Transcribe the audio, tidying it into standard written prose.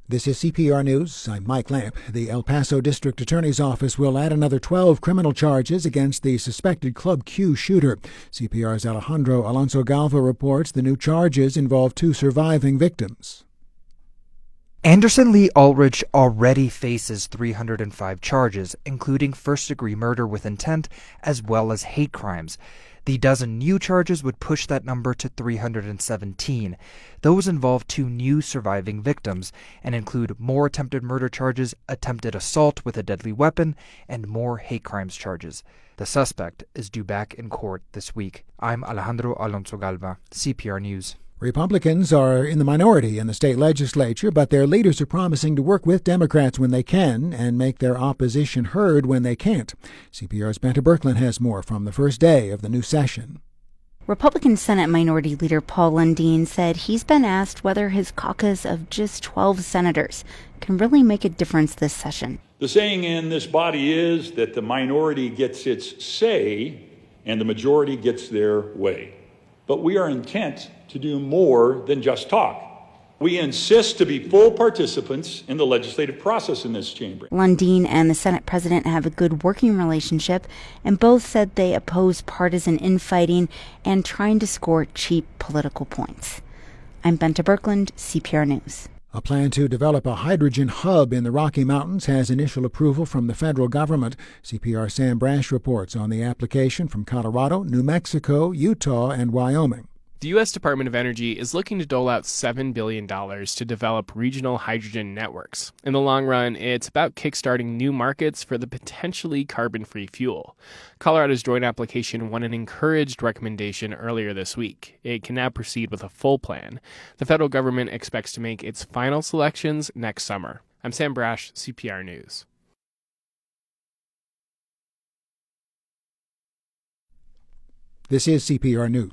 This is CPR News. I'm Mike Lamp. The El Paso District Attorney's Office will add another 12 criminal charges against the suspected Club Q shooter. CPR's Alejandro Alonso Galva reports the new charges involve 2 surviving victims. Anderson Lee Ulrich already faces 305 charges, including first-degree murder with intent as well as hate crimes. The dozen new charges would push that number to 317. Those involve 2 new surviving victims and include more attempted murder charges, attempted assault with a deadly weapon, and more hate crimes charges. The suspect is due back in court this week. I'm Alejandro Alonso Galva, CPR News. Republicans are in the minority in the state legislature, but their leaders are promising to work with Democrats when they can and make their opposition heard when they can't. CPR's Benta Birkeland has more from the first day of the new session. Republican Senate Minority Leader Paul Lundeen said he's been asked whether his caucus of just 12 senators can really make a difference this session. The saying in this body is that the minority gets its say and the majority gets their way. But we are intent to do more than just talk. We insist to be full participants in the legislative process in this chamber. Lundeen and the Senate president have a good working relationship, and both said they oppose partisan infighting and trying to score cheap political points. I'm Benta Birkeland, CPR News. A plan to develop a hydrogen hub in the Rocky Mountains has initial approval from the federal government. CPR Sam Brash reports on the application from Colorado, New Mexico, Utah, and Wyoming. The U.S. Department of Energy is looking to dole out $7 billion to develop regional hydrogen networks. In the long run, it's about kickstarting new markets for the potentially carbon-free fuel. Colorado's joint application won an encouraged recommendation earlier this week. It can now proceed with a full plan. The federal government expects to make its final selections next summer. I'm Sam Brash, CPR News. This is CPR News.